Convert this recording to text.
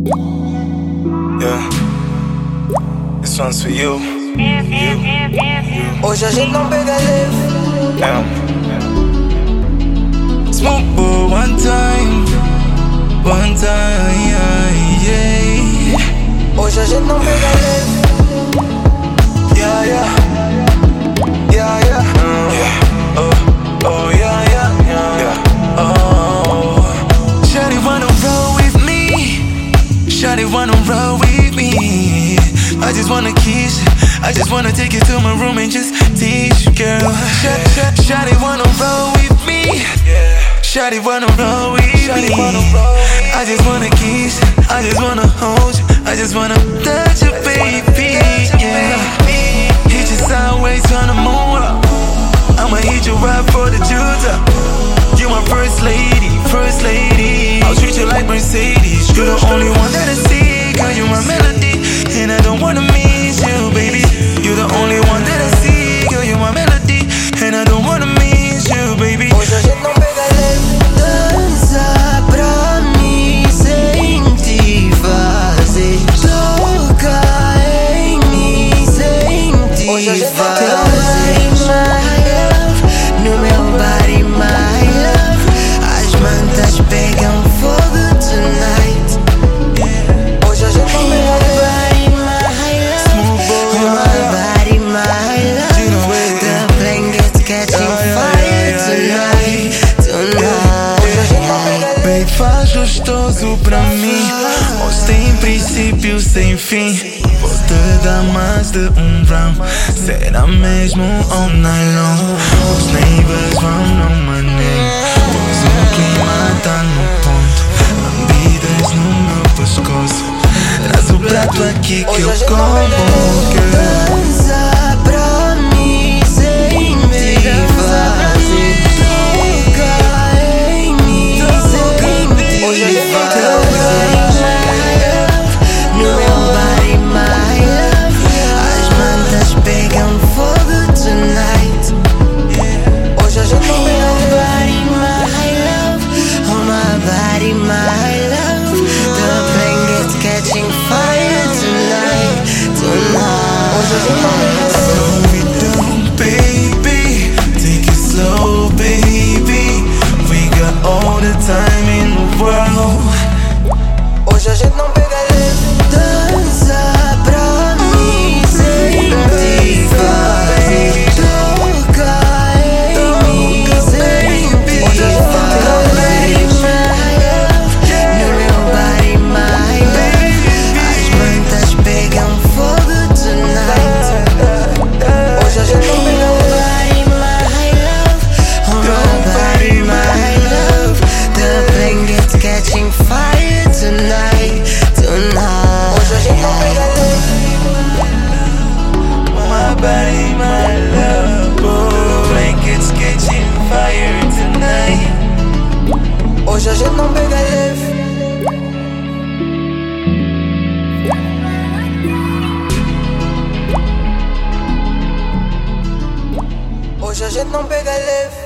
Yeah, this one's for you. Hoje a gente não pega leve. Yeah. Smoke for one time, yeah. Hoje a gente não pega leve. Yeah, yeah, yeah, yeah, yeah. Oh, yeah, yeah, yeah. Oh, Shawty wanna roll with me. Shawty wanna roll with me. I just wanna kiss you. I just wanna take you to my room and just teach you, girl. Shawty wanna roll with me. Shawty wanna roll with me. I just wanna kiss you. I just wanna hold you. I just wanna touch you, baby. Yeah. Hit you sideways on the moon up. I'ma hit you right for the juice up. You my first lady, first lady. I'll treat you like Mercedes. You're the only one that I see. Girl, you my melody, and I don't wanna miss you, baby. You're the only one that I see. Girl, you my melody, and I don't wanna miss you, baby. Hoje a gente não pega leve. Dança pra mim sem te fazer. Toca em mim sem te fazer. No meu body, my love. As mantas pegam fogo tonight. Hoje a gente não pega leve. My body, my love. The blankets catching fire tonight. Hoje a gente não pega leve. Bem, faz gostoso pra mim. Hoje tem princípio sem fim. Vou te dar mais de round. Será mesmo all night long. Os neighbors vão no maneiro. Pois o clima tá no ponto. Lambidas no meu pescoço. Traz o prato aqui que eu como, girl. Dança pra mim sem te fazer. Toca em mim sem te fazer. No meu body, my love. As mantas pegam fogo tonight. Hoje a gente não pega body, my love. Oh, my body, my love. The blankets catching fire tonight. Hoje a gente não pega Slow it down, baby. Take it slow, baby. We got all the time in the world. Hoje a gente não pega leve. Dança pra mim sem te fazer. Toca em mim sem te fazer. No meu body, my love. As mantas pegam fogo tonight. Hoje a gente não pega leve. My love. Oh, my body, my love. The blankets catching fire tonight. Hoje a gente não pega leve. My body, my love. Oh, blankets catching fire tonight. Hoje a gente não pega leve. Hoje a gente não pega leve.